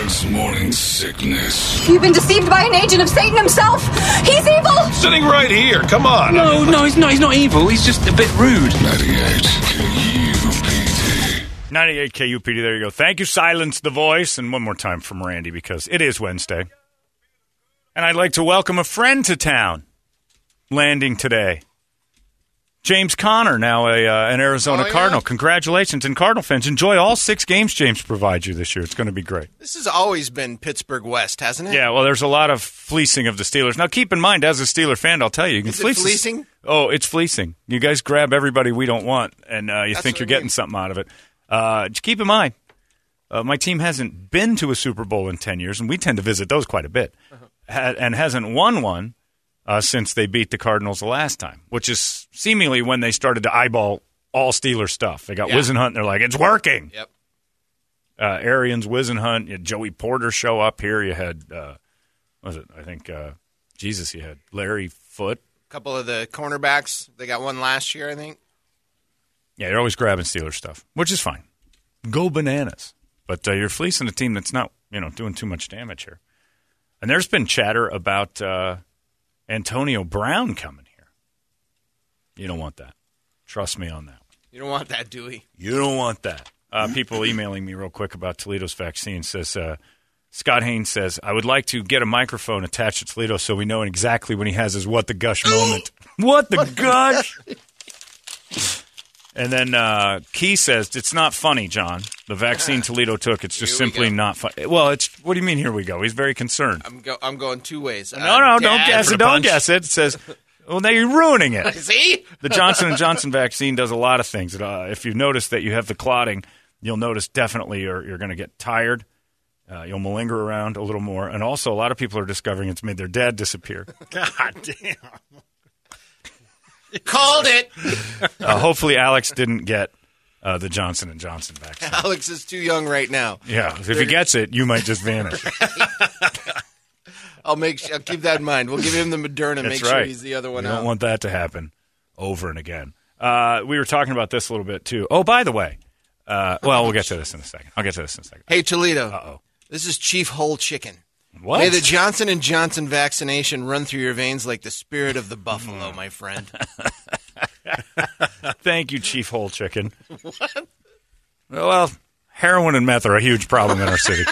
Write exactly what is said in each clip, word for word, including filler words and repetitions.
Holmberg's Morning Sickness. You've been deceived by an agent of Satan himself. He's evil. Sitting right here. Come on. No, no, he's not. He's not evil. He's just a bit rude. ninety-eight K U P D. ninety-eight K U P D, there you go. Thank you, Silence the Voice. And one more time from Randy, because it is Wednesday. And I'd like to welcome a friend to town, landing today. James Conner, now a, uh, an Arizona oh, yeah. Cardinal. Congratulations. And Cardinal fans, enjoy all six games James provides you this year. It's going to be great. This has always been Pittsburgh West, hasn't it? Yeah, well, there's a lot of fleecing of the Steelers. Now, keep in mind, as a Steeler fan, I'll tell you, you can Is fleece it fleecing? Oh, it's fleecing. You guys grab everybody we don't want, and uh, you That's think what you're I getting mean. something out of it. Uh, just keep in mind, uh, my team hasn't been to a Super Bowl in ten years, and we tend to visit those quite a bit, uh-huh. ha- and hasn't won one uh, since they beat the Cardinals the last time, which is seemingly when they started to eyeball all Steeler stuff. They got Yeah. Wisenhunt, and they're like, it's working. Yep. Uh, Arians, Wisenhunt, you had Joey Porter show up here. You had, uh, what was it? I think, uh, Jesus, you had Larry Foote. A couple of the cornerbacks. They got one last year, I think. Yeah, you're always grabbing Steelers stuff, which is fine. Go bananas. But uh, you're fleecing a team that's not, you know, doing too much damage here. And there's been chatter about uh, Antonio Brown coming here. You don't want that. Trust me on that one. You don't want that, Dewey. You don't want that. Uh, people emailing me real quick about Toledo's vaccine says, uh, Scott Haynes says, I would like to get a microphone attached to Toledo so we know exactly when he has his what the gush moment. What the gush? And then uh, Key says, it's not funny, John. The vaccine Toledo took, it's just Here we simply go. not funny. Well, it's what do you mean, here we go? He's very concerned. I'm go. I'm going two ways. no, no, don't Dad guess for it. the Don't punch. guess it. It says, well, now you're ruining it. See? The Johnson and Johnson vaccine does a lot of things. Uh, if you notice that you have the clotting, you'll notice definitely you're, you're going to get tired. Uh, you'll malinger around a little more. And also, a lot of people are discovering it's made their dad disappear. God damn. Called it. Uh, hopefully, Alex didn't get uh, the Johnson and Johnson vaccine. Alex is too young right now. Yeah, if he gets it, you might just vanish. I'll make. I'll keep that in mind. We'll give him the Moderna. That's make right. sure he's the other one You out. don't want that to happen over and again. Uh, we were talking about this a little bit, too. Oh, by the way, uh, well, we'll get to this in a second. I'll get to this in a second. Hey, Toledo. Uh-oh. This is Chief Whole Chicken. What? May the Johnson and Johnson vaccination run through your veins like the spirit of the buffalo, my friend. Thank you, Chief Whole Chicken. What? Well, heroin and meth are a huge problem in our city.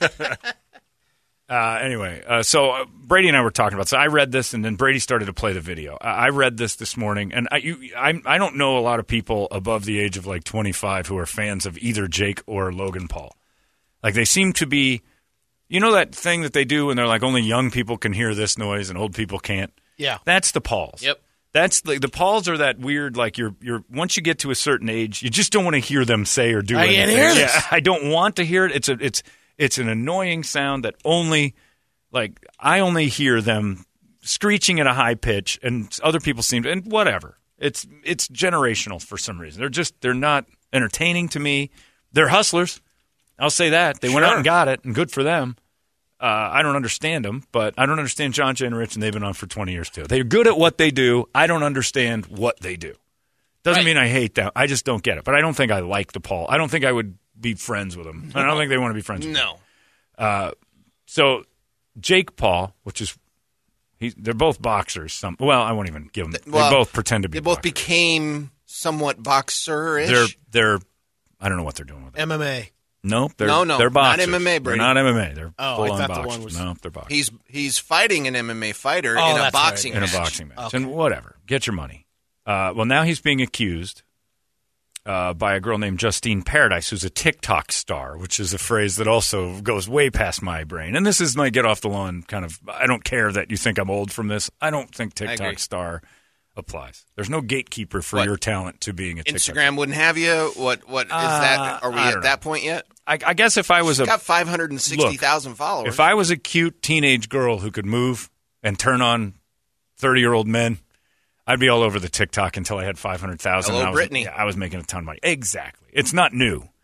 uh, anyway, uh, so uh, Brady and I were talking about. So I read this, and then Brady started to play the video. Uh, I read this this morning, and I, you, I, I don't know a lot of people above the age of like twenty-five who are fans of either Jake or Logan Paul. Like they seem to be, you know, that thing that they do when they're like only young people can hear this noise and old people can't. Yeah, that's the Pauls. Yep. That's the, the Pauls are that weird, like you're you're once you get to a certain age, you just don't want to hear them say or do I anything. can't hear this. Yeah, I don't want to hear it. It's a it's it's an annoying sound that only like I only hear them screeching at a high pitch, and other people seem to, and whatever. It's it's generational for some reason. They're just they're not entertaining to me. They're hustlers. I'll say that. They went out and got it, and good for them. Uh, I don't understand them, but I don't understand John Jay and Rich, and they've been on for twenty years, too. They're good at what they do. I don't understand what they do. Doesn't Right. mean I hate them. I just don't get it. But I don't think I like the Paul. I don't think I would be friends with them. I don't think they want to be friends with No. me. Uh, so Jake Paul, which is he, they're both boxers. Some well, I won't even give them. Well, they both pretend to be They both boxers. became somewhat boxer-ish. They're, they're, I don't know what they're doing with it. M M A. Nope, they're, No, no, they're not boxers. M M A, They're Brady. not M M A. They're Oh, I full-on thought the boxers. one was- No, they're boxers. He's he's fighting an M M A fighter Oh, in a that's boxing right. in a match. boxing match. Okay. And whatever. Get your money. Uh, well, now he's being accused uh, by a girl named Justine Paradise, who's a TikTok star, which is a phrase that also goes way past my brain. And this is my get off the lawn kind of, I don't care that you think I'm old from this. I don't think agree. TikTok star applies. There's no gatekeeper for What? your talent to being a TikTok star. Instagram wouldn't have you. What what is that? Are we Uh, I at don't that know. point yet? I, I guess if I was She's a got five hundred and sixty thousand followers. If I was a cute teenage girl who could move and turn on thirty-year-old men, I'd be all over the TikTok until I had five hundred thousand. Hello, I was, Brittany. Yeah, I was making a ton of money. Exactly. It's not new.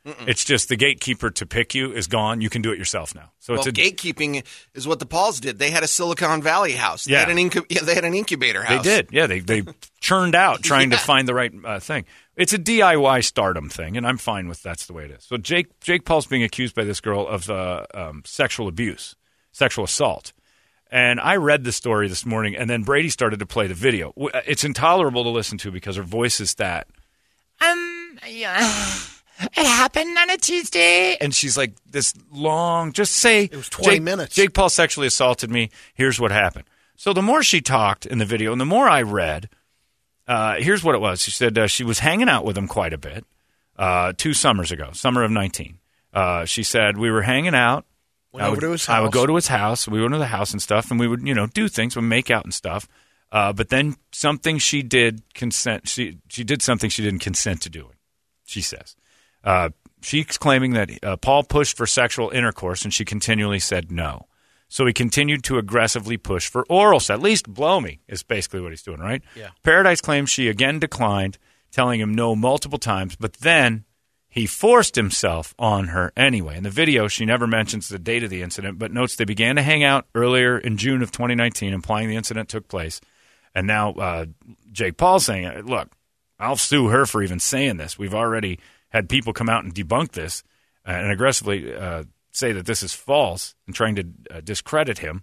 Mm-mm. It's just the gatekeeper to pick you is gone. You can do it yourself now. So well, it's a, gatekeeping is what the Pauls did. They had a Silicon Valley house. They Yeah. had an incu- yeah, they had an incubator They house. did. Yeah, they they churned out trying Yeah. to find the right uh, thing. It's a D I Y stardom thing, and I'm fine with that's the way it is. So Jake Jake Paul's being accused by this girl of uh, um, sexual abuse, sexual assault. And I read the story this morning, and then Brady started to play the video. W- It's intolerable to listen to because her voice is that. Um, yeah. It happened on a Tuesday. And she's like this long, just say. It was twenty Jake, minutes. Jake Paul sexually assaulted me. Here's what happened. So the more she talked in the video and the more I read, uh, here's what it was. She said uh, she was hanging out with him quite a bit uh, two summers ago, summer of nineteen. Uh, she said we were hanging out. Went I over would, to his I would house. go to his house. We went to the house and stuff, and we would, you know, do things. We'd make out and stuff. Uh, but then something she did consent. She she did something she didn't consent to doing. She says uh, she's claiming that uh, Paul pushed for sexual intercourse, and she continually said no. So he continued to aggressively push for oral sex. At least blow me is basically what he's doing, right? Yeah. Paradise claims she again declined, telling him no multiple times. But then he forced himself on her anyway. In the video, she never mentions the date of the incident, but notes they began to hang out earlier in June of twenty nineteen, implying the incident took place. And now uh, Jake Paul saying, look, I'll sue her for even saying this. We've already had people come out and debunk this uh, and aggressively uh, say that this is false and trying to uh, discredit him.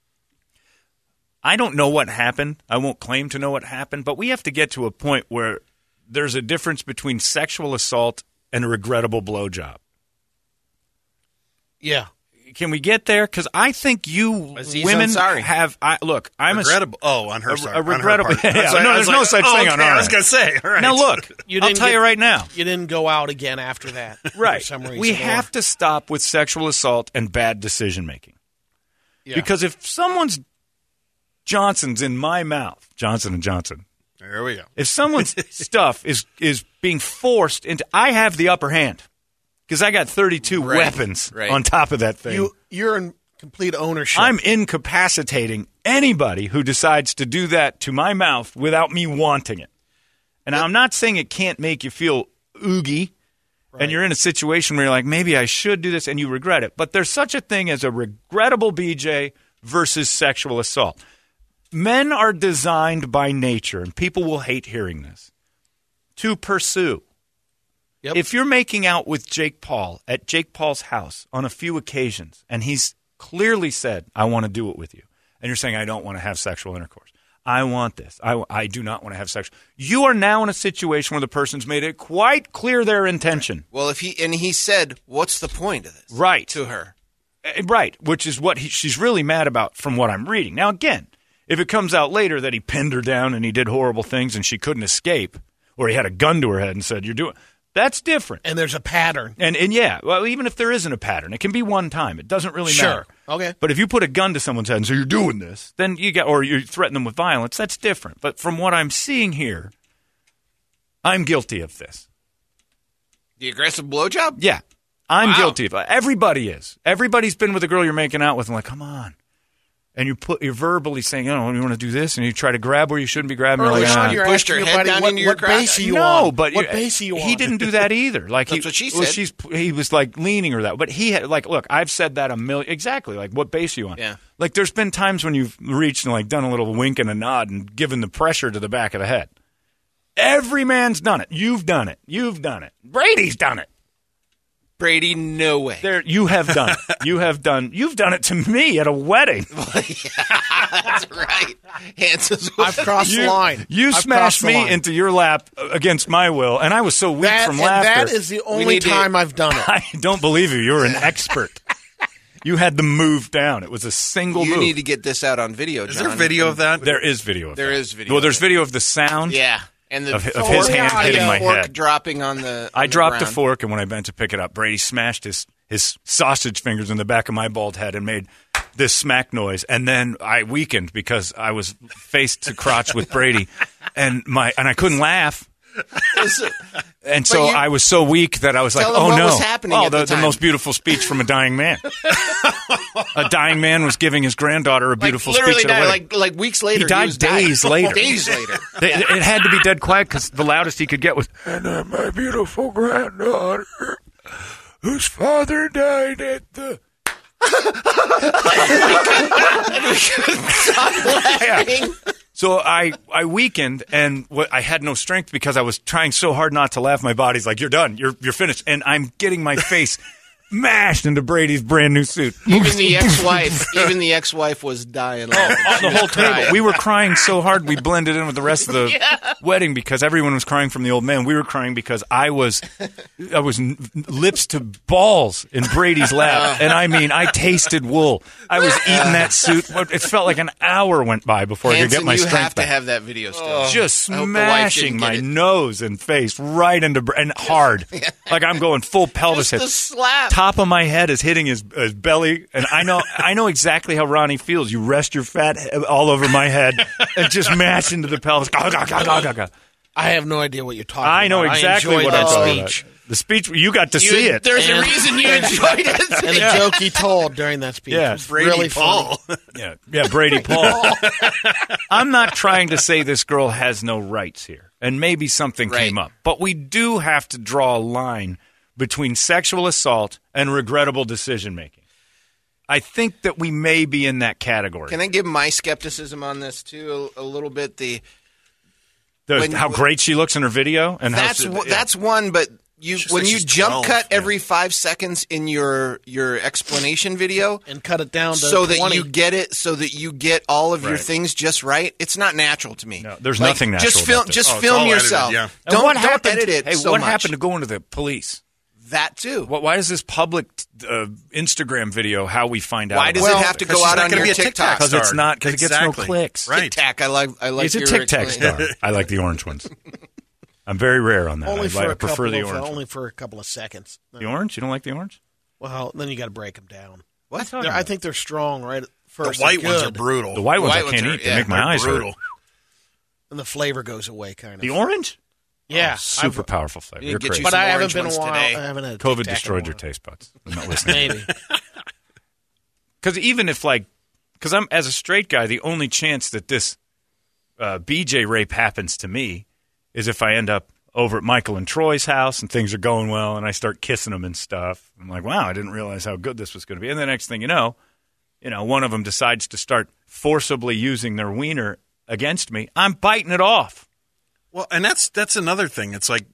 I don't know what happened. I won't claim to know what happened, but we have to get to a point where there's a difference between sexual assault and a regrettable blowjob. Yeah. Can we get there? Because I think you Aziz women Ansari. have. I, look, I'm regrettable. A, oh, on her a, side. a on her regrettable. part. Yeah, I was like- no, I there's was no like, such oh, thing okay, on our I was end. going to say. All right. Now look, You I'll didn't tell get- you right now. You didn't go out again after that. Right. For some reason. We or- have to stop with sexual assault and bad decision making. Yeah. Because if someone's Johnson's in my mouth, Johnson and Johnson. There we go. If someone's stuff is is being forced into, I have the upper hand because I got thirty-two Right. weapons Right. on top of that thing. You, you're in complete ownership. I'm incapacitating anybody who decides to do that to my mouth without me wanting it. And I'm not saying it can't make you feel oogie, and you're in a situation where you're like, maybe I should do this, and you regret it. But there's such a thing as a regrettable B J versus sexual assault. Men are designed by nature, and people will hate hearing this, to pursue. Yep. If you're making out with Jake Paul at Jake Paul's house on a few occasions, and he's clearly said, I want to do it with you, and you're saying, I don't want to have sexual intercourse. I want this. I, I do not want to have sex. You are now in a situation where the person's made it quite clear their intention. Well, if he and he said, "What's the point of this?" Right. to her. Uh, Right, which is what he, she's really mad about from what I'm reading. Now, again, if it comes out later that he pinned her down and he did horrible things and she couldn't escape, or he had a gun to her head and said, you're doing, that's different. and there's a pattern. And and yeah, well, even if there isn't a pattern, it can be one time. It doesn't really Sure. matter. Okay. But if you put a gun to someone's head and say, you're doing this, then you get, or you threaten them with violence, that's different. But from what I'm seeing here, I'm guilty of this. The aggressive blowjob? Yeah, I'm Wow. guilty of it. Everybody is. Everybody's been with a girl you're making out with and like, come on. And you put, you're verbally saying, oh, you want to do this? And you try to grab where you shudn't be grabbing. Early You're like, on, "Ah." you're pushed her asking head your buddy, down what, into your what crotch? base are you no, on? but what you- base are you on? he didn't do that either. Like That's he, what she well, said. she's he was like leaning her that, but he had like, look, I've said that a million exactly. Like, what base are you on? Yeah. Like, there's been times when you've reached and like done a little wink and a nod and given the pressure to the back of the head. Every man's done it. You've done it. You've done it. Brady's done it. Brady, no way. There, you have done it. You have done. You've done it to me at a wedding. That's right. Hands I've crossed You, the line. you I've smashed crossed the me line. into your lap against my will, and I was so weak that, from and laughter. that is the only need to- time I've done it. I don't believe you. You're an expert. You had the move down. It was a single You move. need to get this out on video, Is John. there video of that? there is video of There that. is video Well, of there's it. video of the sound. Yeah. And the Of- of fork, his hand and hitting the my fork head. dropping on the. I on dropped the ground. fork, and when I bent to pick it up, Brady smashed his, his sausage fingers in the back of my bald head and made this smack noise. And then I weakened because I was face to crotch with Brady, and my and I couldn't laugh. And so you- I was so weak that I was like, Tell him "Oh what no!" was happening oh, at the, the time. most beautiful speech from a dying man. A dying man was giving his granddaughter a Like, beautiful literally speech. At a died, wedding. like like weeks later. He died was days dying. later. Days later. They- it had to be dead quiet because the loudest he could get was, "And uh, my beautiful granddaughter." whose father died at the. Yeah. So I, I weakened, and what, I had no strength because I was trying so hard not to laugh. My body's like, you're done. You're you're finished. And I'm getting my face mashed into Brady's brand new suit. Even the ex-wife, even the ex-wife was dying. Oh, the whole table. We were crying so hard we blended in with the rest of the yeah. wedding because everyone was crying from the old man. We were crying because I was, I was n- lips to balls in Brady's lap, and I mean, I tasted wool. I was eating that suit. It felt like an hour went by before Hanson, I could get my you strength have back. to have that video still. Just smashing my nose and face right into and hard, yeah. like I'm going full pelvis hit. The slap. Top of my head is hitting his, his belly, and I know I know exactly how Ronnie feels. You rest your fat head all over my head and just mash into the pelvis. Gah, gah, gah, gah, gah, gah. I have no idea what you're talking I know about. exactly I what that I'm speech. talking about. The speech, you got to you, see it. There's and, a reason you enjoyed it. And yeah. the joke he told during that speech yeah. was Brady really Paul. funny. Yeah, yeah, Brady Paul. I'm not trying to say this girl has no rights here, and maybe something right. came up. But we do have to draw a line between sexual assault and regrettable decision-making. I think that we may be in that category. Can I give my skepticism on this, too, a, a little bit? The, the when, How great she looks in her video? and That's how, yeah. that's one, but you She's when like you she's jump twelve, cut yeah. every five seconds in your your explanation video and cut it down to so that twenty. you get it, so that you get all of your Right. things just right, it's not natural to me. No, there's Like, nothing natural Just film, about this. just Oh, it's film all edited, yourself. yeah. And Don't, what don't happened, edit it Hey, so what much. happened to going to the police? That too. What, why is this public uh, Instagram video how we find out? Why about does it? it have to Because go she's out not on gonna your be a TikTok? TikTok Because it's star. not because it gets no Exactly. clicks. Right. Tic Tac. I like. I like It's a your Tic Tac star. I like the orange ones. I'm very rare on that. only I, for like, I a prefer couple the of, orange. only one. for a couple of seconds. The orange? You don't like the orange? Well, then you got to break them down. What? They're- I think they're strong right at The first. white They're ones are good, brutal. The white ones white I ones can't are- eat. They yeah, make my They're eyes brutal. hurt. and the flavor goes away, kind of. The orange? yeah, Super I've- powerful flavor. You You're get crazy. you But some I haven't orange been a ones while. today. I haven't had a COVID Tic Tac in a destroyed your while. taste buds. I'm not listening. Maybe. Because even if, like, because I'm as a straight guy, the only chance that this uh, B J rape happens to me is if I end up over at Michael and Troy's house and things are going well and I start kissing them and stuff. I'm like, wow, I didn't realize how good this was going to be. And the next thing you know, you know, one of them decides to start forcibly using their wiener against me. I'm biting it off. Well, and that's that's another thing. It's like,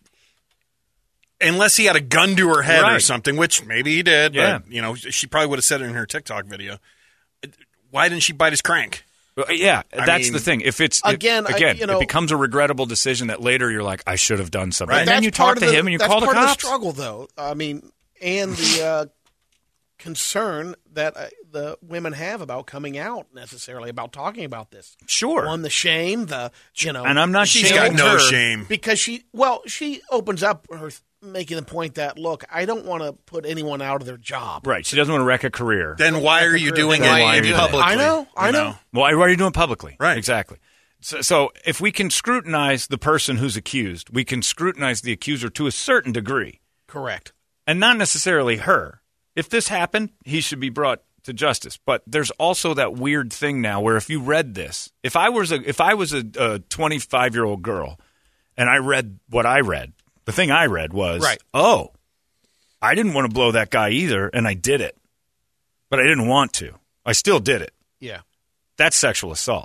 unless he had a gun to her head or Right. something, which maybe he did, Yeah. but, you know, she probably would have said it in her TikTok video. Why didn't she bite his crank? Well, yeah, I that's mean- the thing. If it's Again, I- again, you know- it becomes a regrettable decision that later you're like, I should have done something. Right. And then That's you part talk of to the- him and you that's call the part of the cops. struggle, though. I mean, and the uh, concern that uh, the women have about coming out necessarily about talking about this. Sure. One, the shame, the you know, And I'm not She's shaming got no her. shame. because she well she opens up her making the point that look, I don't want to put anyone out of their job. Right. She doesn't want to wreck a career. Then why are you doing it Then why are you doing it? publicly? I know, I you know. Why, why are you doing it publicly? Right. Exactly. So, so if we can scrutinize the person who's accused, we can scrutinize the accuser to a certain degree, Correct. and not necessarily her. If this happened, he should be brought to justice. But there's also that weird thing now where if you read this, if I was a if I was a, a twenty-five year old girl, and I read what I read, the thing I read was, Right. oh, I didn't want to blow that guy either, and I did it, but I didn't want to. I still did it. Yeah. That's sexual assault.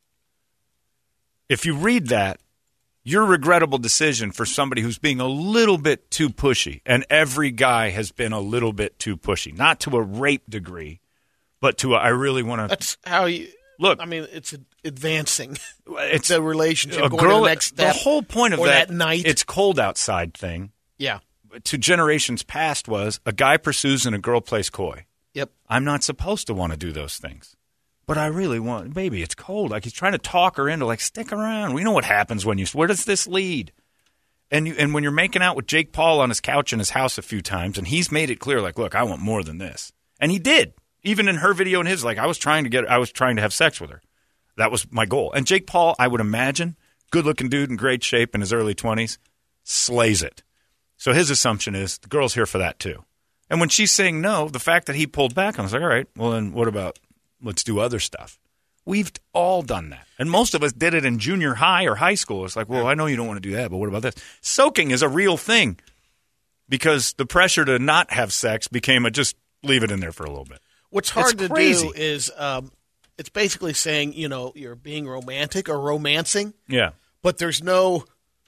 If you read that, your regrettable decision for somebody who's being a little bit too pushy, and every guy has been a little bit too pushy, not to a rape degree, but to a, I really want to That's how you look. I mean, it's advancing It's the relationship. a going girl. to the next step. The whole point of or that, that night. it's cold outside thing. Yeah. To generations past was a guy pursues and a girl plays coy. Yep. I'm not supposed to want to do those things. But I really want, baby, it's cold. Like he's trying to talk her into, like, stick around. We know what happens when you, where does this lead? And you, and when you're making out with Jake Paul on his couch in his house a few times, and he's made it clear, like, look, I want more than this. And he did. Even in her video and his, like, I was trying to get, I was trying to have sex with her. That was my goal. And Jake Paul, I would imagine, good-looking dude in great shape in his early twenties, slays it. So his assumption is the girl's here for that too. And when she's saying no, the fact that he pulled back, I was like, all right, well, then what about let's do other stuff? We've all done that. And most of us did it in junior high or high school. It's like, well, I know you don't want to do that, but what about this? Soaking is a real thing. because the pressure to not have sex became a just leave it in there for a little bit. What's hard It's to crazy. do is um, it's basically saying, you know, you're being romantic or romancing, Yeah. but there's no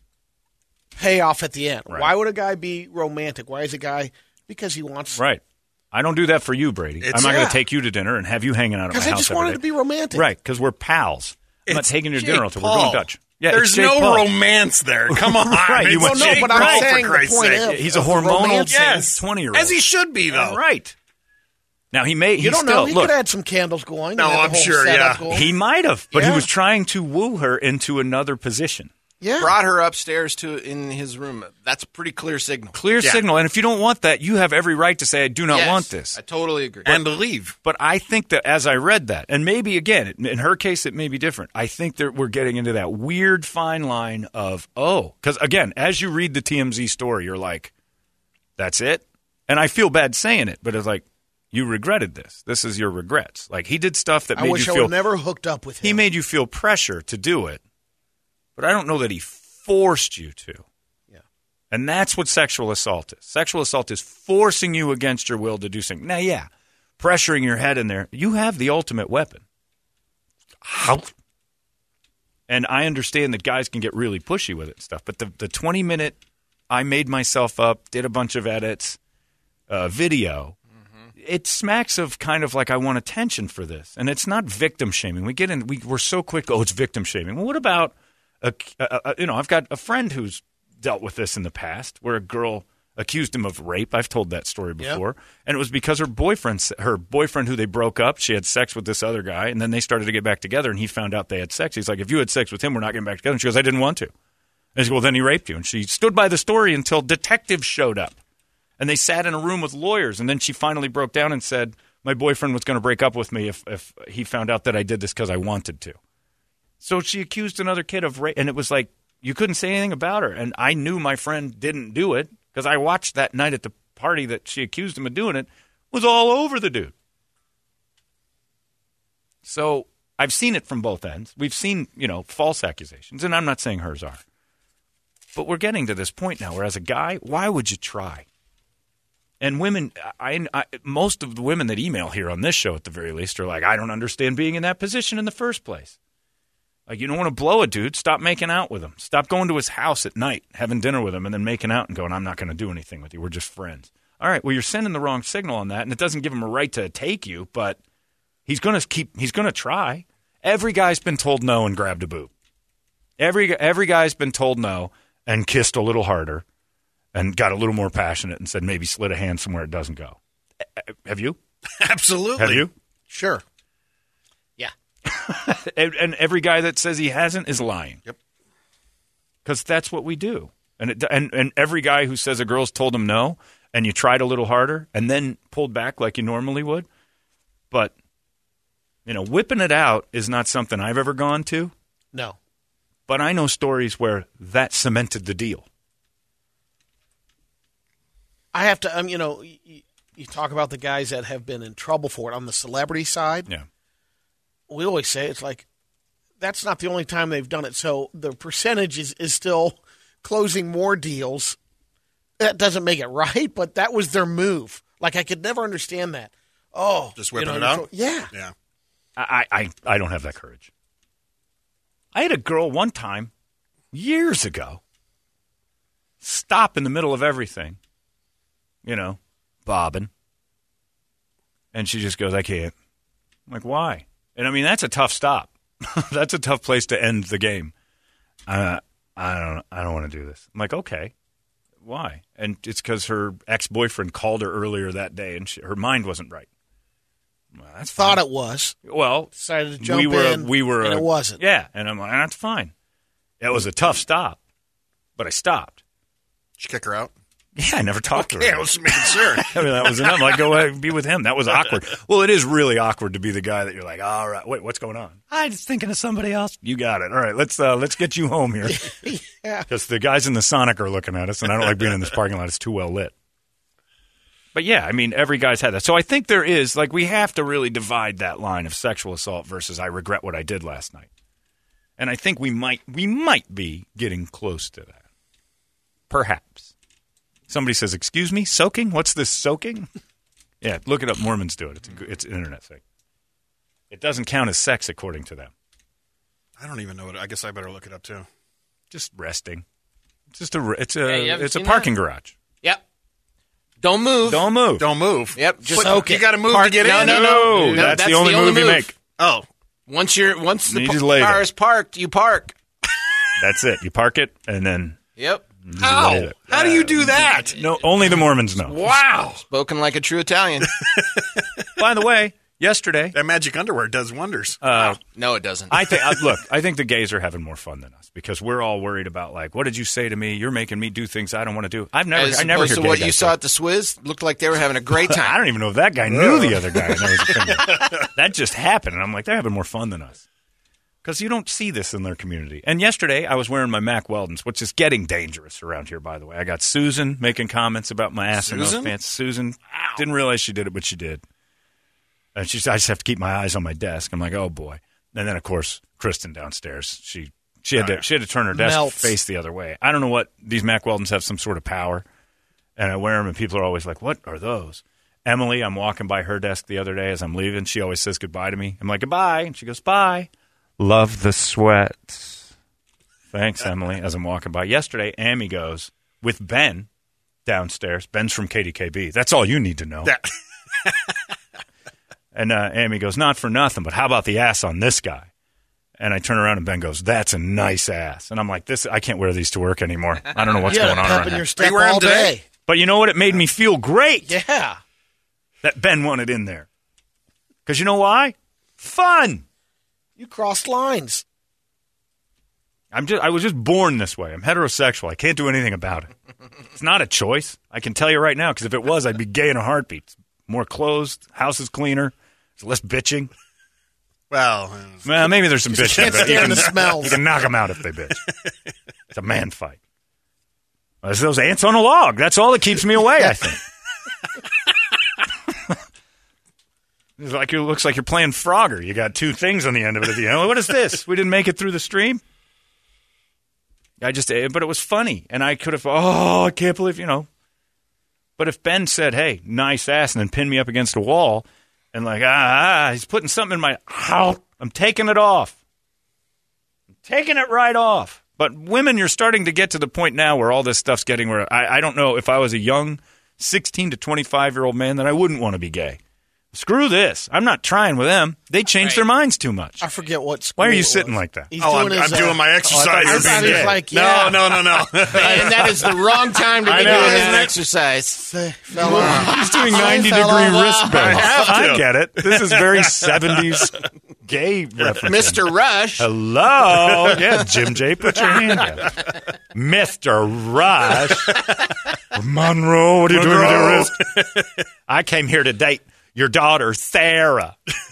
payoff at the end. Right. Why would a guy be romantic? Why is a guy? Because he wants. Right. I don't do that for you, Brady. It's- I'm not going yeah. to take you to dinner and have you hanging out at my Because house I just every wanted day. to be romantic. Right, because we're pals. I'm not It's taking you to Jake dinner until we're Paul. going Dutch. Yeah, There's it's Jake no Paul. romance there. Come on. Right, you It's went- Well, no, Jake but I'm Paul, saying for the Christ's point sake. of- He's a of the hormonal romance. Yes. twenty-year-old. As he should be, though. Right. Now, he may. He You don't still, know. He look, could have had some candles going. No, and had the I'm whole sure, setup yeah. going. he might have, but Yeah. he was trying to woo her into another position. yeah. Brought her upstairs to in his room. That's a pretty clear signal. Clear Yeah. signal. And if you don't want that, you have every right to say, I do not Yes, want this. I totally agree. And to leave. But I think that as I read that, and maybe again, in her case, it may be different. I think that we're getting into that weird fine line of, oh, because again, as you read the T M Z story, you're like, that's it? And I feel bad saying it, but it's like, you regretted this. This is your regrets. Like, he did stuff that I made wish you I feel, would never hooked up with him. he made you feel pressure to do it, but I don't know that he forced you to. Yeah. And that's what sexual assault is. Sexual assault is forcing you against your will to do something. Now, yeah, pressuring your head in there. You have the ultimate weapon. How? And I understand that guys can get really pushy with it and stuff, but the the twenty minute, I made myself up, did a bunch of edits, uh, video, it smacks of kind of like I want attention for this. And it's not victim shaming. We get in, we, we're so quick, oh, it's victim shaming. Well, what about, a, a, a, you know, I've got a friend who's dealt with this in the past where a girl accused him of rape. I've told that story before. Yep. And And it was because her boyfriend, her boyfriend who they broke up, she had sex with this other guy, and then they started to get back together, and he found out they had sex. He's like, if you had sex with him, we're not getting back together. And she goes, I didn't want to. And he said, well, then he raped you. And she stood by the story until detectives showed up. And they sat in a room with lawyers, and then she finally broke down and said, my boyfriend was going to break up with me if, if he found out that I did this because I wanted to. So she accused another kid of rape, and it was like, you couldn't say anything about her. And I knew my friend didn't do it because I watched that night at the party that she accused him of doing it, was all over the dude. So I've seen it from both ends. We've seen, you know, false accusations, and I'm not saying hers are. But we're getting to this point now where as a guy, why would you try? And women, I, I, most of the women that email here on this show at the very least are like, I don't understand being in that position in the first place. Like, you don't want to blow a dude, stop making out with him. Stop going to his house at night, having dinner with him, and then making out and going, I'm not going to do anything with you. We're just friends. All right, well, you're sending the wrong signal on that, and it doesn't give him a right to take you, but he's going to keep, he's going to try. Every guy's been told no and grabbed a boob. Every, every guy's been told no and kissed a little harder and got a little more passionate and said maybe slid a hand somewhere it doesn't go. Have you? Absolutely. Have you? Sure. Yeah. and, and every guy that says he hasn't is lying. Yep. Because that's what we do. And, it, and and every guy who says a girl's told him no and you tried a little harder and then pulled back like you normally would. But, you know, whipping it out is not something I've ever gone to. No. But I know stories where that cemented the deal. I have to, um, you know, you, you talk about the guys that have been in trouble for it on the celebrity side. Yeah. We always say it's like that's not the only time they've done it. So the percentage is, is still closing more deals. That doesn't make it right, but that was their move. Like, I could never understand that. Oh, Just you whipping know, it out? you're- Yeah. Yeah. I, I, I don't have that courage. I had a girl one time, years ago, stop in the middle of everything, you know, bobbing. And she just goes, I can't. I'm like, why? And I mean, that's a tough stop. That's a tough place to end the game. Uh, I don't I don't want to do this. I'm like, okay. Why? And it's because her ex-boyfriend called her earlier that day, and she, her mind wasn't right. Well, that's fine. Thought it was. Well, Decided to jump we were, in, we were, and uh, it wasn't. Yeah, and I'm like, that's fine. It was a tough stop, but I stopped. Did you kick her out? Yeah, I never talked to her. Yeah, I was making sure. I mean, that was enough. Like, go ahead and be with him. That was awkward. Well, it is really awkward to be the guy that you're like, all right, wait, what's going on? I'm just thinking of somebody else. You got it. All right, let's uh, let's get you home here. Yeah. Because the guys in the Sonic are looking at us, and I don't like being in this parking lot. It's too well lit. But yeah, I mean, every guy's had that. So I think there is, like, we have to really divide that line of sexual assault versus I regret what I did last night. And I think we might we might be getting close to that. Perhaps. Somebody says, "Excuse me, soaking? What's this soaking?" Yeah, look it up. Mormons do it. It's a, g- it's an internet thing. It doesn't count as sex according to them. I don't even know what. I guess I better look it up too. Just resting. It's just a. It's a. Hey, you haven't it's a seen parking that? garage. Yep. Don't move. Don't move. Don't move. Yep. Just But you got to move Park- to get no, in. no, No, no. that's, that's the only the only move you move. make. Oh, Once you're once the You pa- just lay car there. is parked, you park. That's it. You park it and then. Yep. how? Lay it. How do you do that? No, only the Mormons know. Wow, Spoken like a true Italian. By the way, yesterday, that magic underwear does wonders. uh, No, it doesn't. I think. Uh, look, I think the gays are having more fun than us because we're all worried about like, what did you say to me? You're making me do things I don't want to do. I've never. As I never opposed hear to gay what guys you say- saw at the Swizz, looked like they were having a great I time. don't even know if that guy knew the other guy. And that, was offended. That just happened, and I'm like, they're having more fun than us because you don't see this in their community. And yesterday, I was wearing my Mac Weldons, which is getting dangerous around here. By the way, I got Susan making comments about my ass in those Susan? pants. Susan didn't realize she did it, but she did. And she said, I just have to keep my eyes on my desk. I'm like, oh boy. And then of course, Kristen downstairs, she she had Oh, to yeah. she had to turn her desk Melts. face the other way. I don't know what these Mac Weldons have some sort of power, and I wear them, and people are always like, "What are those?" Emily, I'm walking by her desk the other day as I'm leaving. She always says goodbye to me. I'm like, goodbye, and she goes, bye. Love the sweat. Thanks, Emily. As I'm walking by yesterday, Amy goes with Ben downstairs. Ben's from K D K B. That's all you need to know. That- And uh, Amy goes, not for nothing, but how about the ass on this guy? And I turn around and Ben goes, that's a nice ass. And I'm like, this, I can't wear these to work anymore. I don't know what's You had going a on pep around in here. your step wearing all them today? day. But you know what? It made me feel great Yeah. that Ben wanted in there. Because you know why? Fun. You crossed lines. I'm just, I was just born this way. I'm heterosexual. I can't do anything about it. It's not a choice. I can tell you right now, because if it was, I'd be gay in a heartbeat. It's more closed. House is cleaner. There's less bitching. well, uh, Well, maybe there's some bitching. can't but you stand can- the smells. You can knock them out if they bitch. It's a man fight. Well, it's those ants on a log. That's all that keeps me away, I think. It's like it looks like you're playing Frogger. You got two things on the end of it at the end. What is this? We didn't make it through the stream? I just, but it was funny. And I could have, oh, I can't believe, you know. But if Ben said, hey, nice ass, and then pinned me up against a wall, and like, ah, ah, he's putting something in my, ow, I'm taking it off. I'm taking it right off. But women, you're starting to get to the point now where all this stuff's getting where I, I don't know if I was a young sixteen to twenty-five-year-old man, then I wouldn't want to be gay. Screw this. I'm not trying with them. They change their minds too much. I forget what school. Why are you it sitting was. like that? He's oh, I'm, doing I'm his, doing uh, my I exercises. thought he was Yeah. like, yeah. No, no, no, no. And that is the wrong time to I be know, doing man. an exercise. Fell off. He's doing I ninety fell degree off. wrist bends. I have to. I get it. This is very seventies gay reference. Mister Rush. Hello. Yeah, Jim J, put your hand up. Mister Rush. Monroe, what are you doing with your wrist? I came here to date your daughter, Sarah.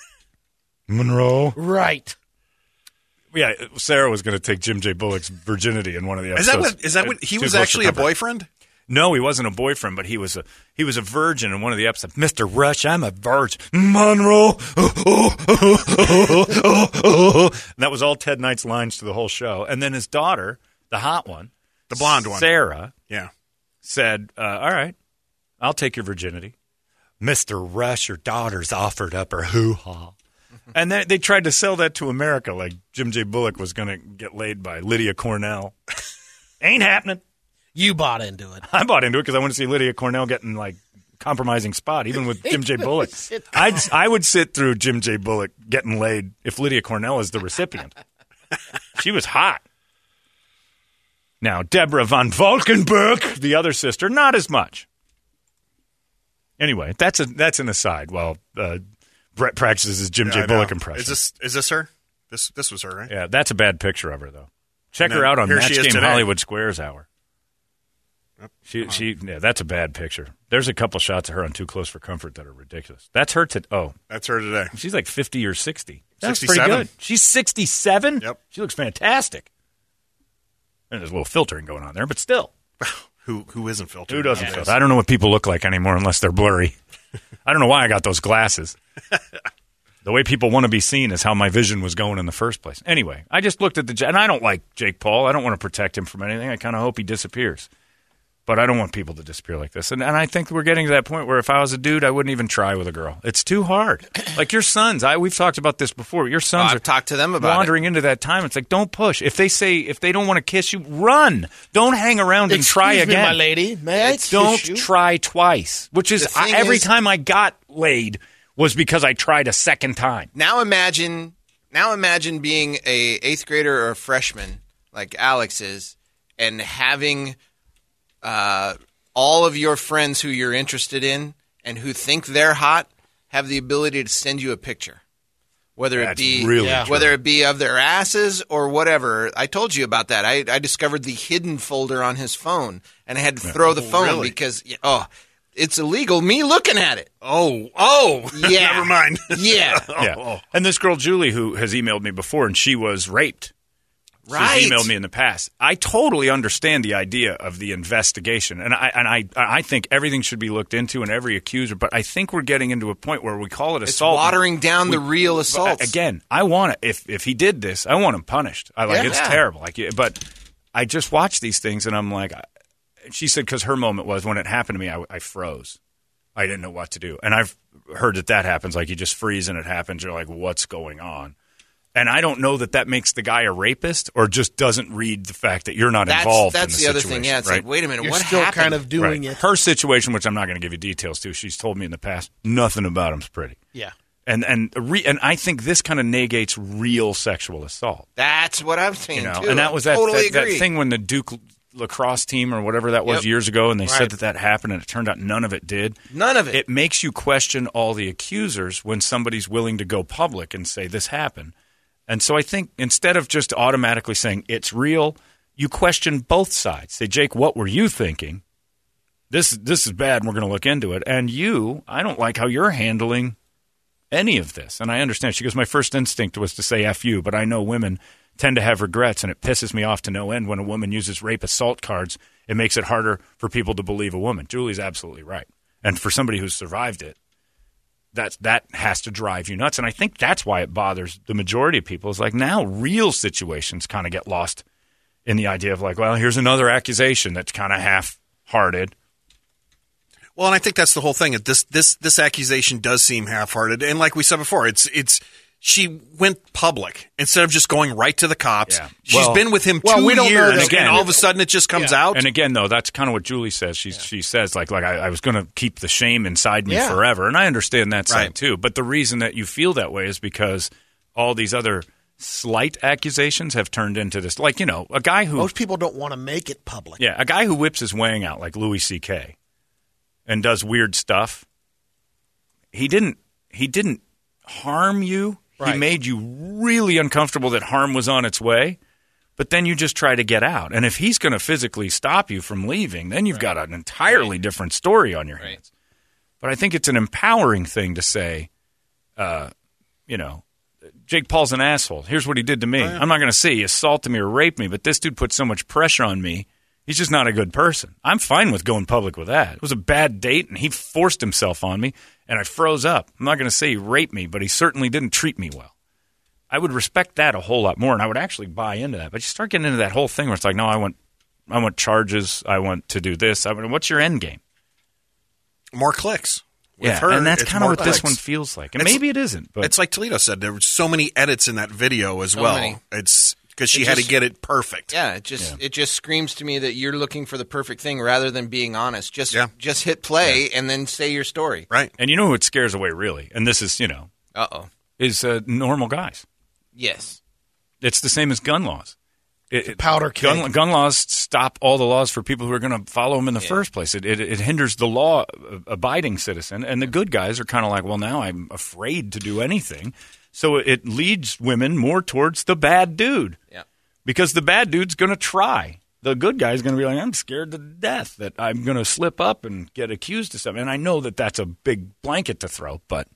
Monroe. Right. Yeah, Sarah was going to take Jim J. Bullock's virginity in one of the Is episodes. that what? Is that what? He Too was close to actually a comfort. boyfriend. No, he wasn't a boyfriend, but he was a he was a virgin in one of the episodes. Mister Rush, I'm a virgin. Monroe. Oh, oh, oh, oh, oh, oh. And that was all Ted Knight's lines to the whole show. And then his daughter, the hot one, The blonde one. Sarah, Yeah. said, uh, all right, I'll take your virginity. Mister Rush, your daughter's offered up her hoo-ha. And they, they tried to sell that to America like Jim J. Bullock was going to get laid by Lydia Cornell. Ain't happening. You bought into it. I bought into it because I want to see Lydia Cornell getting like compromising spot, even with Jim J. Bullock. I'd I would sit through Jim J. Bullock getting laid if Lydia Cornell is the recipient. She was hot. Now Deborah von Valkenburg, the other sister, not as much. Anyway, that's a that's an aside. While uh, Brett practices his Jim Yeah, J. I Bullock know. impression. Is this is this her? This this was her, right? Yeah, that's a bad picture of her though. Check No, her out on here Match she is Game today. Hollywood Squares Hour. She she yeah, that's a bad picture. There's a couple shots of her on Too Close for Comfort that are ridiculous. That's her to oh, That's her today. she's like fifty or sixty. That's pretty sixty-seven. good. She's sixty-seven? Yep. She looks fantastic. And there's a little filtering going on there, but still. Who who isn't filtered? Who doesn't nowadays? filter? I don't know what people look like anymore unless they're blurry. I don't know why I got those glasses. The way people want to be seen is how my vision was going in the first place. Anyway, I just looked at the... And I don't like Jake Paul. I don't want to protect him from anything. I kind of hope he disappears. But I don't want people to disappear like this. And, and I think we're getting to that point where if I was a dude, I wouldn't even try with a girl. It's too hard. Like your sons, I we've talked about this before. Your sons Oh, I've are talked to them about wandering into that time. It's like, don't push. If they say, if they don't want to kiss you, run. Don't hang around and try Excuse me, again. my lady. May I kiss Don't you? try twice. Which is, The thing I, every is- time I got laid was because I tried a second time. Now imagine, now imagine being a eighth grader or a freshman like Alex is, and having uh, all of your friends who you're interested in and who think they're hot have the ability to send you a picture, whether That's it be really Yeah. true. whether it be of their asses or whatever. I told you about that. I, I discovered the hidden folder on his phone, and I had to throw the phone really? because oh, it's illegal. Me looking at it. Oh, oh, Yeah. never mind. Yeah. Yeah. And this girl, Julie, who has emailed me before, and she was raped. Right. She's emailed me in the past. I totally understand the idea of the investigation, and I and I I think everything should be looked into and every accuser. But I think we're getting into a point where we call it It's assault. watering down the We- real but assaults. Again, I want it. If if he did this, I want him punished. I like Yeah. it's terrible. Like, but I just watch these things, and I'm like, I- she said because her moment was when it happened to me, I, I froze. I didn't know what to do, and I've heard that that happens. Like you just freeze and it happens. You're like, what's going on? And I don't know that that makes the guy a rapist or just doesn't read the fact that you're not That's, involved that's in the, the other situation, thing. Yeah, it's right? like, wait a minute, You're what still happened? kind of doing Right. it. Her situation, which I'm not going to give you details to, she's told me in the past, nothing about him's pretty. Yeah. And and re, and I think this kind of negates real sexual assault. That's what I'm saying, You know, too. and that was that, totally that, that agree. thing when the Duke lacrosse team or whatever that was Yep. years ago, and they Right. said that that happened, and it turned out none of it did. None of it. It makes you question all the accusers when somebody's willing to go public and say this happened. And so I think instead of just automatically saying it's real, you question both sides. Say, Jake, what were you thinking? This this is bad, and we're going to look into it. And you, I don't like how you're handling any of this. And I understand. She goes, my first instinct was to say F you, but I know women tend to have regrets, and it pisses me off to no end when a woman uses rape assault cards. It makes it harder for people to believe a woman. Julie's absolutely right. And for somebody who's survived it, That that has to drive you nuts, and I think that's why it bothers the majority of people. Is like now real situations kind of get lost in the idea of like, well, here's another accusation that's kind of half-hearted. Well, and I think that's the whole thing. This this this accusation does seem half-hearted, and like we said before, it's it's she went public instead of just going right to the cops. Yeah. She's Well- been with him well, two we don't know years, that- and, Again- all of a sudden it just comes out. And again, though, that's kind of what Julie says. She she says like like I, I was going to keep the shame inside me Yeah. forever, and I understand that side Right. too. But the reason that you feel that way is because all these other slight accusations have turned into this. Like you know, a guy who Most people don't want to make it public. Yeah, a guy who whips his wang out like Louis C K and does weird stuff. He didn't. He didn't harm you. Right. He made you really uncomfortable that harm was on its way. But then you just try to get out. And if he's going to physically stop you from leaving, then you've got an entirely different story on your hands. But I think it's an empowering thing to say, uh, you know, Jake Paul's an asshole. Here's what he did to me. I'm not going to say he assaulted me or raped me, but this dude put so much pressure on me. He's just not a good person. I'm fine with going public with that. It was a bad date, and he forced himself on me, and I froze up. I'm not going to say he raped me, but he certainly didn't treat me well. I would respect that a whole lot more, and I would actually buy into that. But you start getting into that whole thing where it's like, no, I want, I want charges. I want to do this. I mean, what's your end game? More clicks. With Yeah, her, and that's it's kind of more what this clicks. one feels like. And It's- maybe it isn't, but It's like Toledo said. There were so many edits in that video as So well. many. It's because she It had just- to get it perfect. Yeah, it just it just screams to me that you're looking for the perfect thing rather than being honest. Just Yeah. just hit play and then say your story. Right. and you know who it scares away really, and this is you know Uh oh. is uh, normal guys. Yes. It's the same as gun laws. It, it- powder keg. gun, gun laws stop all the laws for people who are going to follow them in the first place. It, it, it hinders the law-abiding citizen, and the good guys are kind of like, well, now I'm afraid to do anything. So it leads women more towards the bad dude Yeah. because the bad dude's going to try. The good guy's going to be like, I'm scared to death that I'm going to slip up and get accused of something. And I know that that's a big blanket to throw, but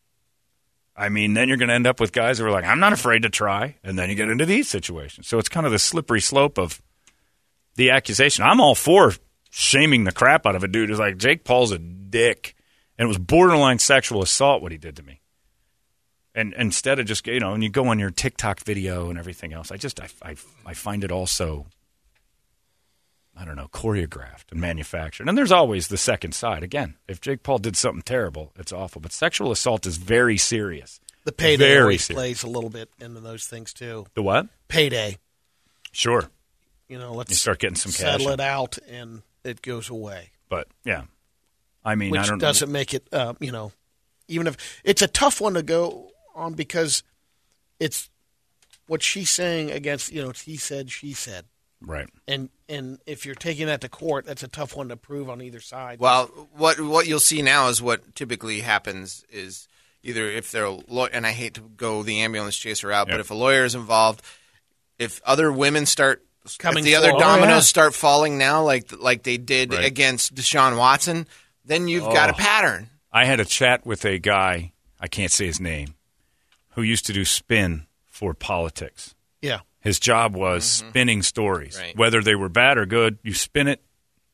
I mean, then you're going to end up with guys who are like, I'm not afraid to try. And then you get into these situations. So it's kind of the slippery slope of the accusation. I'm all for shaming the crap out of a dude who's like, Jake Paul's a dick. And it was borderline sexual assault what he did to me. And instead of just, you know, and you go on your TikTok video and everything else, I just, I, I, I find it all so I don't know, choreographed and manufactured. And there's always the second side. Again, if Jake Paul did something terrible, it's awful. But sexual assault is very serious. The payday Very always serious. plays a little bit into those things too. The what? Payday. Sure. You know, let's You start getting some cash settle in. it out, and it goes away. But, yeah. I mean, Which I don't doesn't make it, uh, you know, even if it's a tough one to go on because it's what she's saying against, you know, it's he said, she said. Right. And and if you're taking that to court, that's a tough one to prove on either side. Well, what what you'll see now is what typically happens is either if they're a law- and I hate to go the ambulance chaser route, Yeah. but if a lawyer is involved, if other women start Coming if the other forward. dominoes Oh, yeah. start falling now, like like they did Right. against Deshaun Watson, then you've got a Oh. pattern. I had a chat with a guy, I can't say his name, who used to do spin for politics. yeah. His job was spinning stories. Right. Whether they were bad or good, you spin it,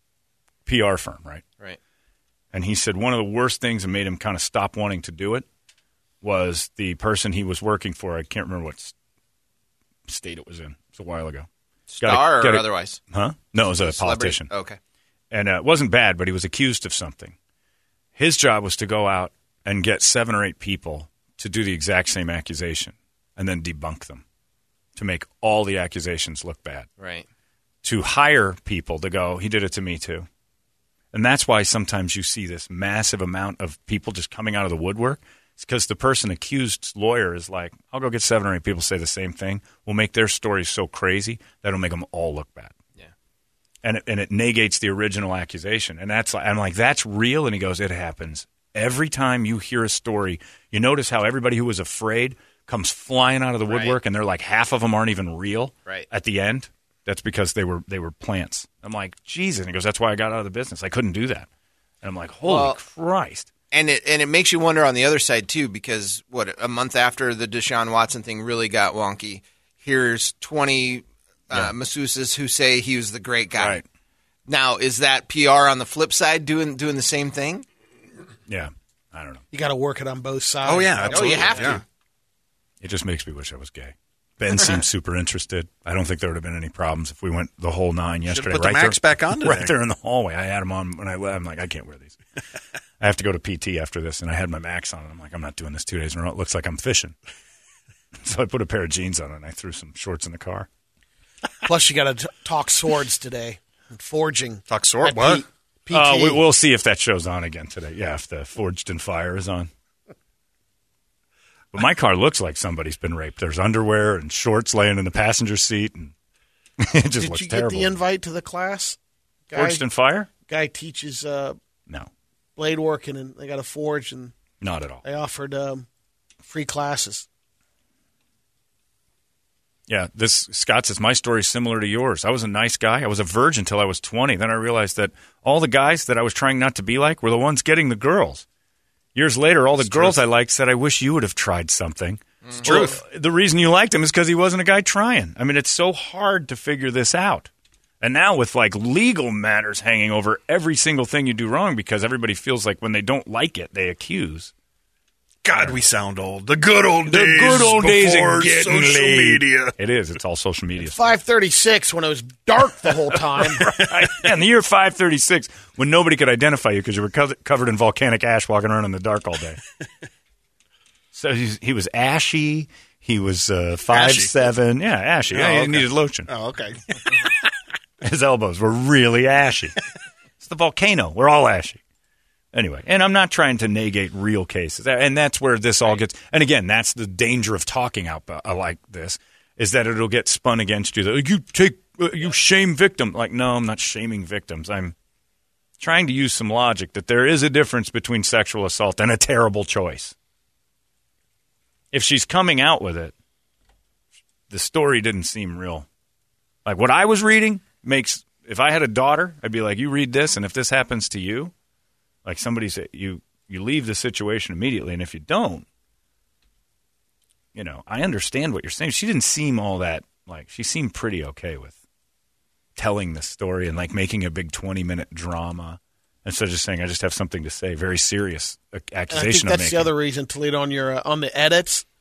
P R firm, right? Right. And he said one of the worst things that made him kind of stop wanting to do it was the person he was working for. I can't remember what s- state it was in. It was a while ago. Got a- Star or got a- otherwise? Huh? No, it was a Celebrity? politician. Okay. And uh, it wasn't bad, but he was accused of something. His job was to go out and get seven or eight people to do the exact same accusation and then debunk them to make all the accusations look bad. Right. To hire people to go, he did it to me too. And that's why sometimes you see this massive amount of people just coming out of the woodwork. It's because the person accused's lawyer is like, I'll go get seven or eight people to say the same thing. We'll make their stories so crazy that it'll make them all look bad. Yeah. And it, and it negates the original accusation. And that's like, I'm like, that's real? And he goes, it happens. Every time you hear a story, you notice how everybody who was afraid comes flying out of the woodwork, Right. and they're like, half of them aren't even real Right. at the end. That's because they were they were plants. I'm like, Jesus. And he goes, that's why I got out of the business. I couldn't do that. And I'm like, holy Well, Christ. And it and it makes you wonder on the other side too, because what a month after the Deshaun Watson thing really got wonky, here's twenty uh, masseuses who say he was the great guy. Right. Now, is that P R on the flip side doing doing the same thing? Yeah. I don't know. You got to work it on both sides. Oh, yeah. Oh, Absolutely. you have to. Yeah. It just makes me wish I was gay. Ben seems super interested. I don't think there would have been any problems if we went the whole nine yesterday. put the right Max there, back on today. right there in the hallway. I had them on when I left. I'm like, I can't wear these. I have to go to P T after this, and I had my Max on. And I'm like, I'm not doing this two days in a row. It looks like I'm fishing. So I put a pair of jeans on, and I threw some shorts in the car. Plus, you got to talk swords today. And forging. Talk sword? At What? P- P T. Uh, we, we'll see if that show's on again today. Yeah, if the Forged in Fire is on. But my car looks like somebody's been raped. There's underwear and shorts laying in the passenger seat, and it just Did looks you terrible. get the invite to the class? Guy, Forged in Fire? guy teaches uh, No, blade working, and they got a forge, and not at all. they offered um, free classes. Yeah, this Scott says my story's similar to yours. I was a nice guy. I was a virgin until I was twenty. Then I realized that all the guys that I was trying not to be like were the ones getting the girls. Years later, all the girls I liked said, I wish you would have tried something. It's truth. The reason you liked him is because he wasn't a guy trying. I mean, it's so hard to figure this out. And now with like legal matters hanging over every single thing you do wrong because everybody feels like when they don't like it, they accuse. God, we sound old. The good old The days. good old days before of getting social laid. media. It is. It's all social media. five thirty-six when it was dark the whole time. Right. Yeah, in the year five thirty-six, when nobody could identify you because you were co- covered in volcanic ash walking around in the dark all day. So he's, he was ashy. He was uh, five Ashy. seven. Yeah, ashy. Yeah, Oh, he okay. needed lotion. Oh, okay. His elbows were really ashy. It's the volcano. We're all ashy. Anyway, and I'm not trying to negate real cases. And that's where this all gets – and again, that's the danger of talking out uh, like this is that it'll get spun against you. That you take uh, – you shame victim. Like, no, I'm not shaming victims. I'm trying to use some logic that there is a difference between sexual assault and a terrible choice. If she's coming out with it, the story didn't seem real. Like what I was reading makes – if I had a daughter, I'd be like, you read this, and if this happens to you – like somebody said, you, you leave the situation immediately, and if you don't, you know, I understand what you're saying. She didn't seem all that, like, she seemed pretty okay with telling the story and, like, making a big twenty-minute drama instead of just saying, I just have something to say. Very serious uh, And I accusation think I'm that's making. the other reason, Toledo, on your uh, on the edits.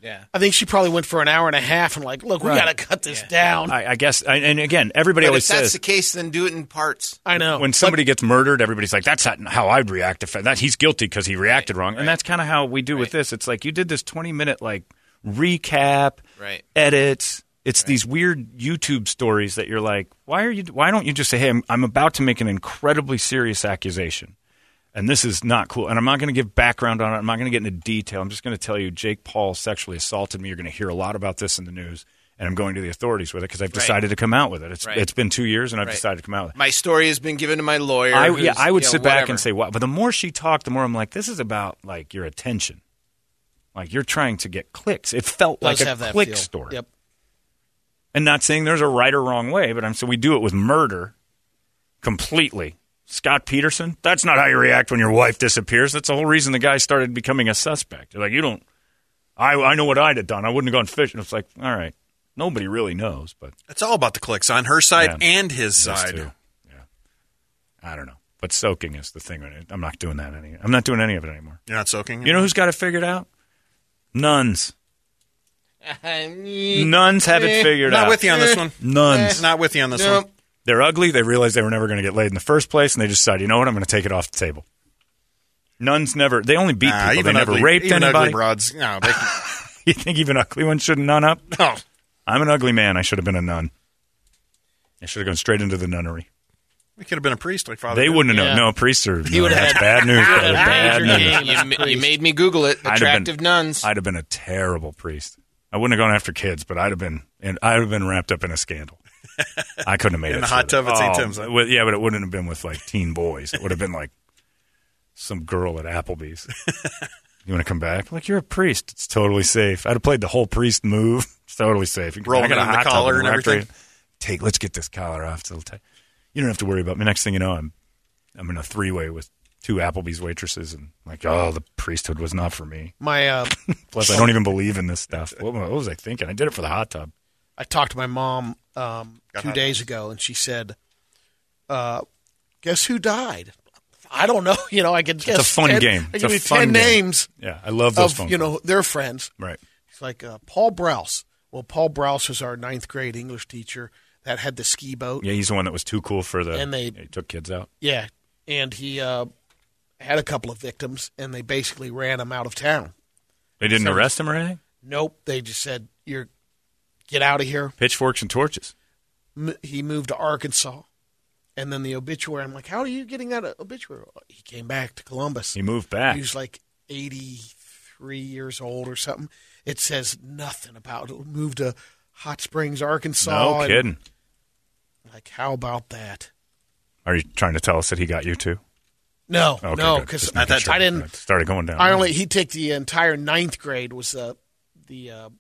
Yeah. I think she probably went for an hour and a half and like, look, we Right. got to cut this down. I, I, I guess, I, and again, everybody But always if that's says the case, then do it in parts. know. when somebody gets murdered, everybody's like, "That's not how I'd react if that he's guilty because he reacted wrong." And that's kind of how we do with this. It's like you did this twenty minute like recap, Right. edits. It's these weird YouTube stories that you're like, why are you? Why don't you just say, "Hey, I'm, I'm about to make an incredibly serious accusation, and this is not cool." And I'm not going to give background on it. I'm not going to get into detail. I'm just going to tell you, Jake Paul sexually assaulted me. You're going to hear a lot about this in the news, and I'm going to the authorities with it because I've decided to come out with it. It's Right. it's been two years, and I've Right. decided to come out with it. My story has been given to my lawyer. I, who's, yeah, I would you know, sit back whatever. and say, "What?" But the more she talked, the more I'm like, "This is about like your attention, like you're trying to get clicks." It felt Does like a have that click feel. story. Yep. And not saying there's a right or wrong way, but I'm so we do it with murder completely. Scott Peterson, that's not how you react when your wife disappears. That's the whole reason the guy started becoming a suspect. You're like, you don't. I I know what I'd have done. I wouldn't have gone fishing. It's like, all right, nobody really knows, but It's all about the clicks on her side Yeah. and his those side. two. Yeah, I don't know. But soaking is the thing. I'm not doing that any. I'm not doing any of it anymore. You're not soaking? You know who's got it figured out? Nuns. Nuns have it figured Not out. with you on this one. Nuns. Not with you on this Nope. one. They're ugly. They realized they were never going to get laid in the first place, and they decided, you know what? I'm going to take it off the table. Nuns never. They only beat Nah, people. They even never ugly, raped even anybody. ugly broads. No, they can, You think even ugly ones shouldn't nun up? no. I'm an ugly man. I should have been a nun. I should have gone straight into the nunnery. We could have been a priest like Father. They did. wouldn't have Yeah. known. No, priests are. He No, would have that's had- bad news. he would brother. have Bad major news. game. You, as a ma- you priest. made me Google it. I'd have Attractive been- nuns. I'd have been a terrible priest. I wouldn't have gone after kids, but I'd have been. And I'd have been wrapped up in a scandal. I couldn't have made In it the through hot tub that. at Saint Oh, Tim's, huh? with- yeah, but it wouldn't have been with like teen boys. It would have been like some girl at Applebee's. You want to come back? Like, you're a priest. It's totally safe. I'd have played the whole priest move. It's totally safe. You can- Rolling I got a in the hot tub collar in and rectory. everything. Take. Let's get this collar off. It's a little tight. You don't have to worry about me. Next thing you know, I'm I'm in a three way with two Applebee's waitresses, and like, oh, the priesthood was not for me. My, uh, Plus, I don't even believe in this stuff. What, what was I thinking? I did it for the hot tub. I talked to my mom um, Got two hot days ago, and she said, uh, "Guess who died?" I don't know. You know, I could guess. a fun ten, game. I It's give a you fun ten game. names Yeah, I love those of phone you calls. know their friends. Right. It's like uh, Paul Browse. Well, Paul Browse was our ninth grade English teacher that had the ski boat. Yeah, he's the one that was too cool for the. And they- he took kids out. Yeah, and he uh, had a couple of victims, and they basically ran him out of town. They didn't So- arrest him or anything. Nope, they just said, "You're get out of here." Pitchforks and torches. M- he moved to Arkansas, and then the obituary. I'm like, "How are you getting that obituary?" He came back to Columbus. He moved back. He was like eighty-three years old or something. It says nothing about it. Moved to Hot Springs, Arkansas. No and- kidding. Like, how about that? Are you trying to tell us that he got you too? No, Okay, no, good. because Just I, making sure. I didn't. It started going down. I only he took the entire ninth grade was uh, the uh,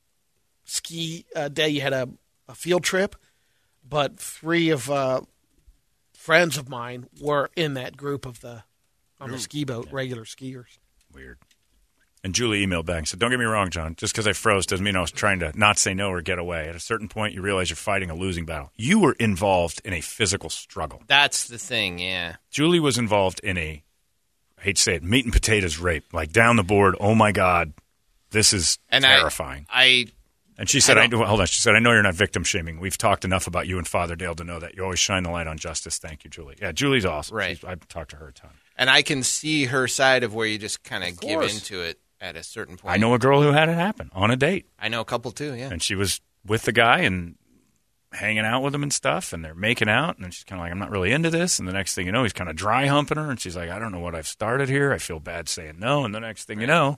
ski uh, day. You had a, a field trip, but three of uh, friends of mine were in that group of the on the ski boat, regular skiers. Weird. And Julie emailed back and said, "Don't get me wrong, John. Just because I froze doesn't mean I was trying to not say no or get away. At a certain point, you realize you're fighting a losing battle. You were involved in a physical struggle. That's the thing, yeah. Julie was involved in a, I hate to say it, meat and potatoes rape. Like down the board. Oh my God, this is And terrifying." I, I And she said, I I don't- hold on. She said, "I know you're not victim shaming. We've talked enough about you and Father Dale to know that you always shine the light on justice. Thank you, Julie." Yeah, Julie's awesome. Right. She's, I've talked to her a ton. and I can see her side of where you just kind of give course. into it at a certain point. I know a girl who had it happen on a date. I know a couple too, yeah. And she was with the guy and hanging out with him and stuff, and they're making out, and then she's kind of like, "I'm not really into this." And the next thing you know, he's kind of dry humping her, and she's like, "I don't know what I've started here. I feel bad saying no." And the next thing you know,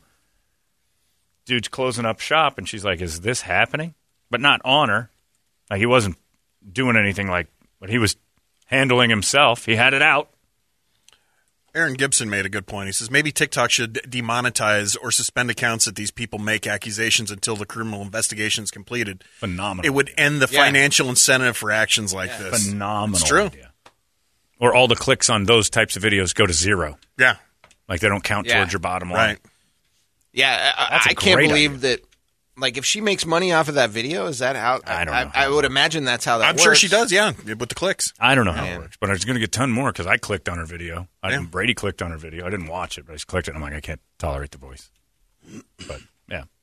dude's closing up shop, and she's like, "Is this happening?" But not on her. Like, he wasn't doing anything like, but he was handling himself. He had it out. Aaron Gibson made a good point. He says maybe TikTok should demonetize or suspend accounts that these people make accusations until the criminal investigation is completed. Phenomenal. It would end the Yeah. financial incentive for actions like this. Phenomenal It's true. idea. Or all the clicks on those types of videos go to zero. Yeah, Like, they don't count Yeah. towards your bottom line. right. Yeah, I, That's a I can't great believe idea. that. Like, if she makes money off of that video, is that how? I don't I, know I, how it would imagine that's how that I'm works. sure she does, yeah, with the clicks. I don't know how Man. it works, but I was going to get a ton more because I clicked on her video. I Yeah. didn't, Brady clicked on her video. I didn't watch it, but I just clicked it, and I'm like, I can't tolerate the voice. But, yeah.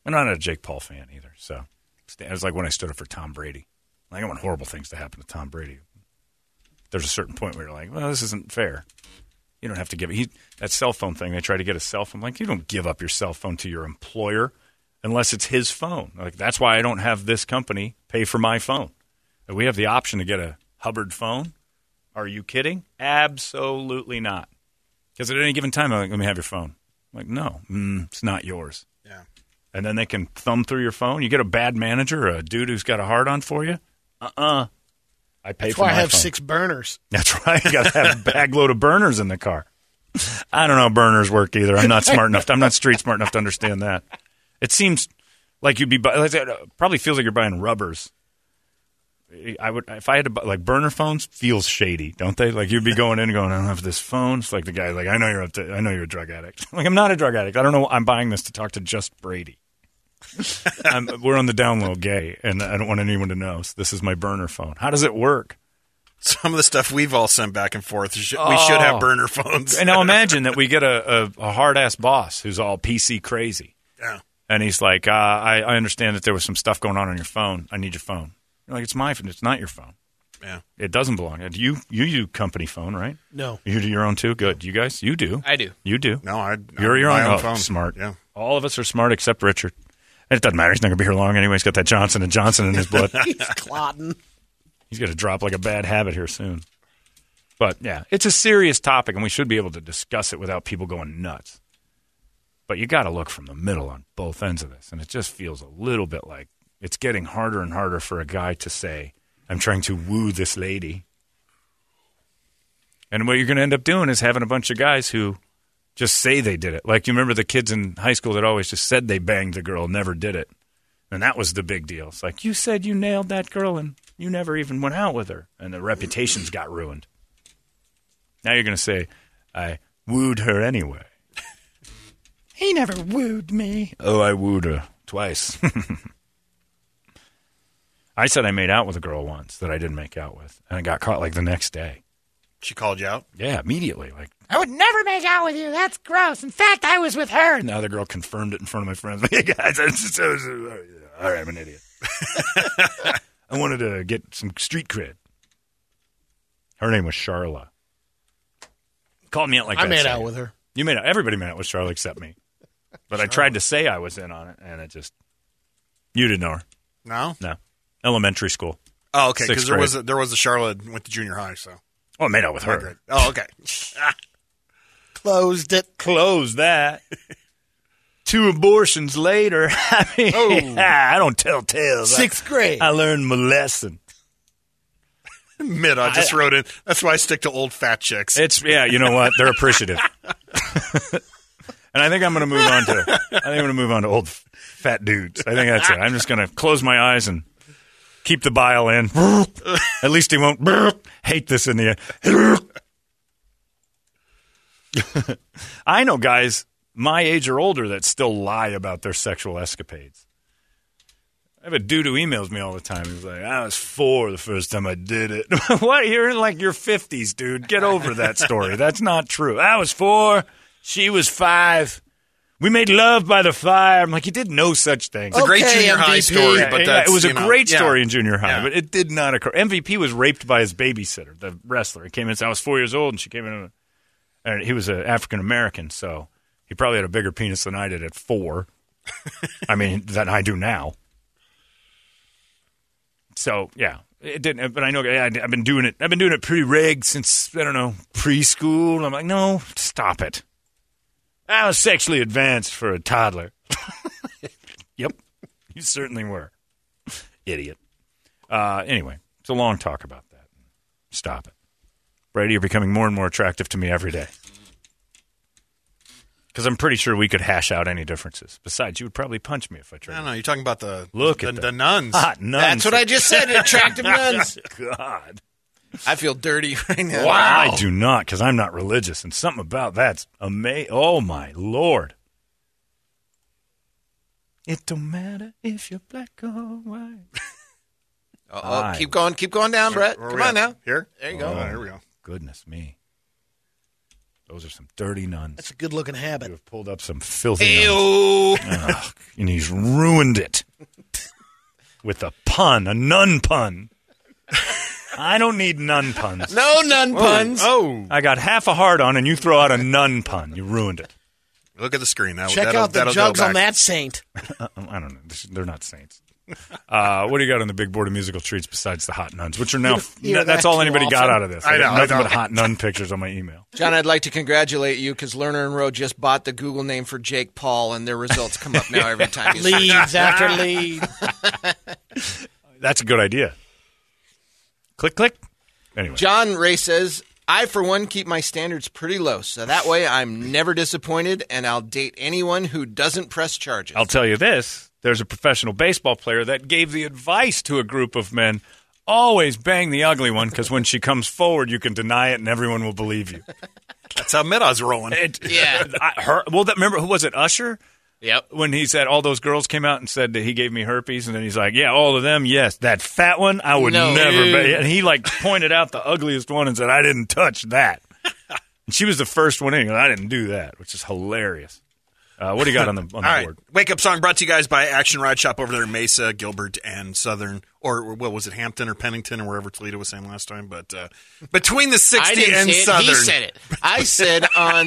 I'm not a Jake Paul fan either. So it was like when I stood up for Tom Brady. Like, I want horrible things to happen to Tom Brady. There's a certain point where you're like, well, this isn't fair. You don't have to give it. He, that cell phone thing, they try to get a cell phone. Like, you don't give up your cell phone to your employer unless it's his phone. Like, that's why I don't have this company pay for my phone. We have the option to get a Hubbard phone. Are you kidding? Absolutely not. Because at any given time, I'm like, let me have your phone. I'm like, no, mm, it's not yours. Yeah. And then they can thumb through your phone. You get a bad manager, a dude who's got a hard on for you. Uh-uh. I pay That's for why my I have phone. six burners. That's right. You got to have a bag load of burners in the car. I don't know how burners work either. I'm not smart enough. To, I'm not street smart enough to understand that. It seems like you'd be buy, it probably feels like you're buying rubbers. I would if I had to buy, like burner phones feels shady, don't they? Like you'd be going in and going, I don't have this phone. It's like the guy like I know you're up to, I know you're a drug addict. Like I'm not a drug addict. I don't know. I'm buying this to talk to just Brady. I'm, we're on the down low gay, and I don't want anyone to know. So this is my burner phone. How does it work? Some of the stuff we've all sent back and forth, we should have burner phones. And now imagine that we get a, a, a hard-ass boss who's all P C crazy. Yeah. And he's like, uh, I, I understand that there was some stuff going on on your phone. I need your phone. You're like, it's my phone. It's not your phone. Yeah. It doesn't belong. You you use company phone, right? No. You do your own too? Good. You guys? You do. I do. You do. No, I. You're your my own, own oh, phone. Smart. Yeah. All of us are smart except Richard. And it doesn't matter. He's not going to be here long anyway. He's got that Johnson and Johnson in his blood. He's clotting. He's going to drop like a bad habit here soon. But, yeah, it's a serious topic, and we should be able to discuss it without people going nuts. But you got to look from the middle on both ends of this, and it just feels a little bit like it's getting harder and harder for a guy to say, I'm trying to woo this lady. And what you're going to end up doing is having a bunch of guys who just say they did it. Like, you remember the kids in high school that always just said they banged the girl, never did it. And that was the big deal. It's like, you said you nailed that girl, and you never even went out with her. And the reputations got ruined. Now you're going to say, I wooed her anyway. He never wooed me. Oh, I wooed her twice. I said I made out with a girl once that I didn't make out with, and I got caught like the next day. She called you out? Yeah, immediately. Like, I would never make out with you. That's gross. In fact, I was with her. And now the girl confirmed it in front of my friends. Hey, guys, I was, I was, all right, I'm an idiot. I wanted to get some street cred. Her name was Charla. Called me out like I that. made second. out with her. You made out. Everybody made out with Charla except me. But Charlotte. I tried to say I was in on it, and it just... You didn't know her. No? No. Elementary school. Oh, okay, because there grade. was a, there was a Charlotte went to junior high, so. Oh, I made out with her. Oh, okay. Closed it. Close that. Two abortions later. I mean, Oh. I don't tell tales. Sixth grade. I, I learned my lesson. Mid, I just I- wrote in. That's why I stick to old fat chicks. It's yeah, you know what? They're appreciative. And I think I'm going to move on to. I think I'm going to move on to old f- fat dudes. I think that's it. I'm just going to close my eyes and keep the bile in. At least he won't hate this in the end. I know guys my age or older that still lie about their sexual escapades. I have a dude who emails me all the time. He's like, I was four the first time I did it. What? You're in like your fifties, dude. Get over that story. That's not true. I was four. She was five. We made love by the fire. I'm like, you did no such thing. It's a great Okay, junior high M V P. story, Yeah, but yeah, that's, it was a you know, great yeah. story in junior high, Yeah. but it did not occur. M V P was raped by his babysitter, the wrestler. He came in and said, I was four years old, and she came in, and he was an African-American, so he probably had a bigger penis than I did at four. I mean, than I do now. So, yeah, it didn't, but I know, yeah, I've been doing it, I've been doing it pretty reg since, I don't know, preschool. And I'm like, no, stop it. I was sexually advanced for a toddler. Yep, you certainly were. Idiot. Uh, anyway, it's a long talk about that. Stop it. Brady, you're becoming more and more attractive to me every day. Because I'm pretty sure we could hash out any differences. Besides, you would probably punch me if I I tried. don't know. You're talking about the Look the, at the them. nuns. Hot nuns. That's what I just said. Attractive nuns. God. I feel dirty right now. I do not, because I'm not religious, and something about that's amazing. Oh, my Lord. It don't matter if you're black or white. Uh-oh. Aye. Keep going. Keep going down, Brett. Where Come we on at? now. Here? There you go. Oh, here we go. Goodness me. Those are some dirty nuns. That's a good looking You habit. have pulled up some filthy nuns. Ew. Ugh, and he's ruined it with a pun, a nun pun. I don't need nun puns. No nun puns. Oh, I got half a heart on, and you throw out a nun pun. You ruined it. look at the screen. That, Check that'll, out the that'll jugs go on back. that saint. Uh, I don't know. They're not saints. Uh, what do you got on the big board of musical treats besides the hot nuns, which are now, You know, that's that all too anybody got often. out of this. I know, got I nothing know. but hot nun pictures on my email. John, I'd like to congratulate you because Lerner and Rowe just bought the Google name for Jake Paul, and their results come up now every time you see Leads after lead. That's a good idea. Click, click. Anyway. John Ray says, I, for one, keep my standards pretty low, so that way I'm never disappointed, and I'll date anyone who doesn't press charges. I'll tell you this. There's a professional baseball player that gave the advice to a group of men, always bang the ugly one, because when she comes forward, you can deny it and everyone will believe you. That's how Middaw's rolling. It, Yeah. I, her, well, that, remember, who was it, Usher? Yep. When he said all those girls came out and said that he gave me herpes, and then he's like, yeah, all of them, yes. That fat one, I would No. never. Be. And he, like, pointed out the ugliest one and said, I didn't touch that. And she was the first one in. He goes, I didn't do that, which is hilarious. Uh, what do you got on the, on the All right. board? Wake Up Song brought to you guys by Action Ride Shop over there in Mesa, Gilbert, and Southern, or what was it, Hampton or Pennington or wherever Toledo was saying last time. But uh, between the I sixty didn't and say it. Southern. He said it. I said on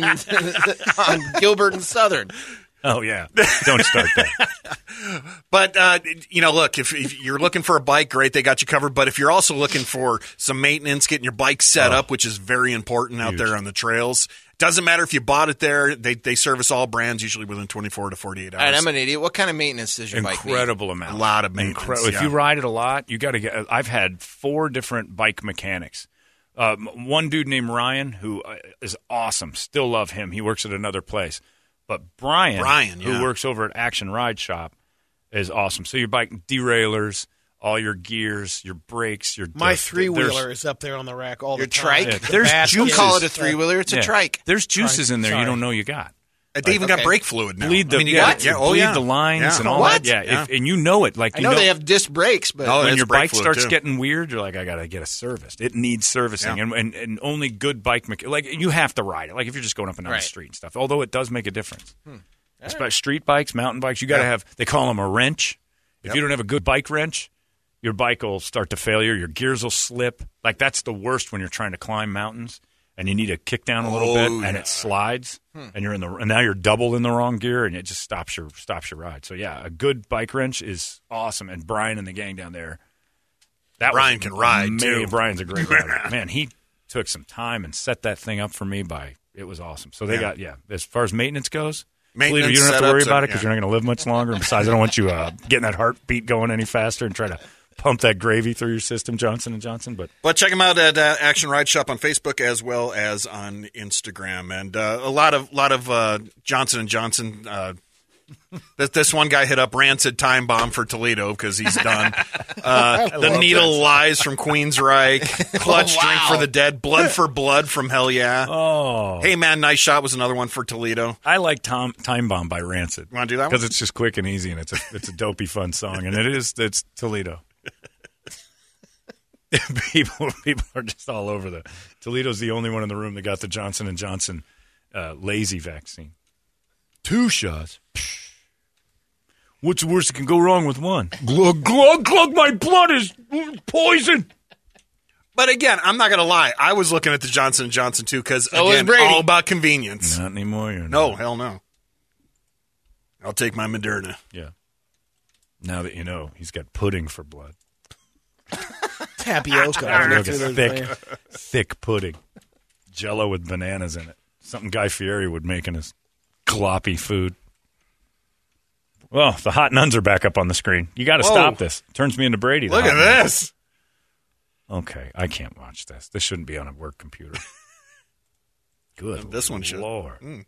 on Gilbert and Southern. Oh, yeah. Don't start that. But, uh, you know, look, if, if you're looking for a bike, great, they got you covered. But if you're also looking for some maintenance, getting your bike set Oh. up, which is very important out Huge. there on the trails, doesn't matter if you bought it there. They they service all brands, usually within twenty-four to forty-eight All right, hours. I'm an idiot. What kind of maintenance does your bike need? Incredible amount. A lot of maintenance, Incre- If yeah. you ride it a lot, you got to get. I've had four different bike mechanics. Uh, one dude named Ryan, who uh, is awesome. Still love him. He works at another place. But Brian, Brian, yeah. who works over at Action Ride Shop, is awesome. So your bike derailleurs, all your gears, your brakes, your My there's- three wheeler is up there on the rack all Your the time. trike? Yeah, The there's basket. Don't juices. call it a three wheeler. It's a Yeah. trike. There's juices in there you Sorry. don't know you got. They even got okay. brake fluid now. Bleed the I mean, you yeah, got, yeah, you oh, bleed yeah. the lines Yeah. and all What? that. Yeah, Yeah. If, and you know it. Like I you know, know they have disc brakes, but Oh, when it's your brake bike fluid, starts too. getting weird, you're like, I gotta get it serviced. It needs servicing, Yeah. and, and and only good bike mecha- like you have to ride it. Like if you're just going up and down Right. the street and stuff. Although it does make a difference. Especially street bikes, mountain bikes, you got to Yeah. have. They call them a wrench. If Yep. you don't have a good bike wrench, your bike will start to failure. Your gears will slip. Like that's the worst when you're trying to climb mountains and you need to kick down a little Oh, bit and yeah. it slides and you're in the and now you're double in the wrong gear and it just stops your stops your ride. So yeah, a good bike wrench is awesome. And Brian and the gang down there, that Brian was can ride, amazing. too. Brian's a great rider. Man, he took some time and set that thing up for me. By it was awesome. So they Yeah. got yeah. As far as maintenance goes. Maintenance, you don't have to worry setups, about it because yeah. you're not going to live much longer. And besides, I don't want you uh, getting that heartbeat going any faster and try to pump that gravy through your system, Johnson and Johnson. But But check them out at uh, Action Ride Shop on Facebook as well as on Instagram, and uh, a lot of lot of uh, Johnson and Johnson. Uh, this, this one guy hit up Rancid Time Bomb for Toledo because he's done. Uh, the Needle Lies from Queensryche, Clutch Oh, wow. Drink for the Dead, Blood for Blood from Hell Yeah. oh, Hey Man, Nice Shot was another one for Toledo. I like Tom, Time Bomb by Rancid. You wanna do that one? Because it's just quick and easy, and it's a it's a dopey fun song, and it is it's Toledo. people people are just all over the Toledo's the only one in the room that got the Johnson and Johnson uh, lazy vaccine. Two shots. What's the worst that can go wrong with one? Glug glug glug! My blood is poison. But again, I'm not going to lie. I was looking at the Johnson and Johnson too because So was again, Brady. all about convenience. Not anymore. You're No, not. hell no. I'll take my Moderna. Yeah. Now that you know, he's got pudding for blood. Tapioca. Look at thick, thick pudding. Jello with bananas in it. Something Guy Fieri would make in his gloppy food. Well, the hot nuns are back up on the screen. You got to Whoa. stop this. Turns me into Brady. the Look at hot nuns. this. Okay, I can't watch this. This shouldn't be on a work computer. Good. This one should. Lord. Mm.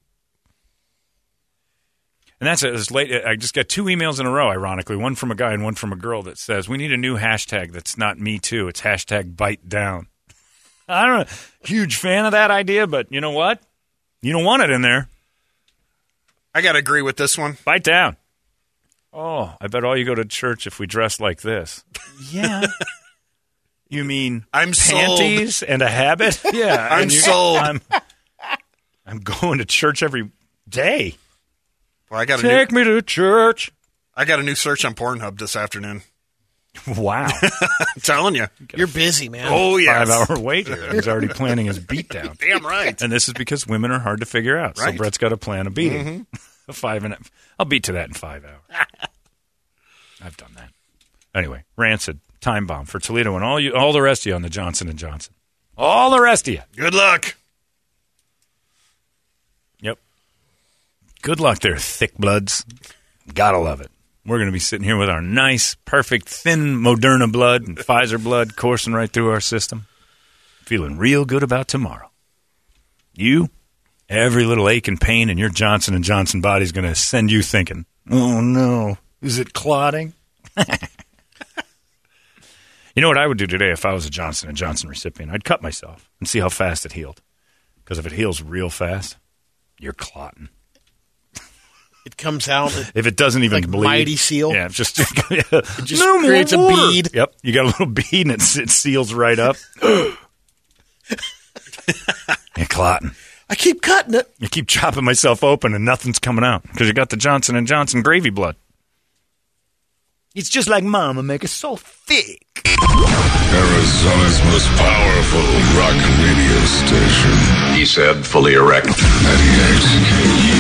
And that's it. It's late. I just got two emails in a row, ironically, one from a guy and one from a girl that says, we need a new hashtag that's not me too. It's hashtag bite down. I don't know. Huge fan of that idea, but you know what? You don't want it in there. I got to agree with this one. Bite down. Oh, I bet all you go to church if we dress like this. Yeah. You mean I'm sold. panties and a habit? Yeah. I'm and you- sold. I'm, I'm going to church every day. Well, I got a Take new, me to church. I got a new search on Pornhub this afternoon. Wow. I'm telling you. You're busy, man. Oh, yeah. Five-hour wait here. He's already planning his beatdown. Damn right. And this is because women are hard to figure out. Right. So Brett's got to plan a beating. Mm-hmm. a five and a, I'll beat to that in five hours. I've done that. Anyway, Rancid, Time Bomb for Toledo and all you, all the rest of you on the Johnson and Johnson. All the rest of you. Good luck. Yep. Good luck there, thick bloods. Gotta love it. We're going to be sitting here with our nice, perfect, thin Moderna blood and Pfizer blood coursing right through our system. Feeling real good about tomorrow. You, every little ache and pain in your Johnson and Johnson body is going to send you thinking, oh, no, is it clotting? You know what I would do today if I was a Johnson and Johnson recipient? I'd cut myself and see how fast it healed. Because if it heals real fast, you're clotting. It comes out. If it doesn't even like bleed. Mighty Seal. Yeah, it's just, yeah. It just No more creates a water. bead. Yep. You got a little bead and it, it seals right up. You're clotting. I keep cutting it. You keep chopping myself open and nothing's coming out because you got the Johnson and Johnson gravy blood. It's just like Mama make it so thick. Arizona's most powerful rock radio station. He said, fully erect. ninety-eight K U.